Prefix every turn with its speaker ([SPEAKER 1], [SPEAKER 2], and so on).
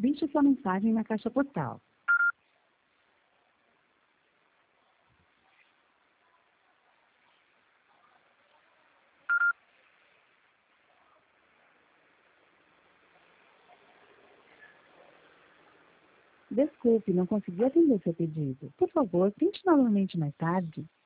[SPEAKER 1] Deixe sua mensagem na caixa postal. Desculpe, não consegui atender seu pedido. Por favor, tente novamente mais tarde.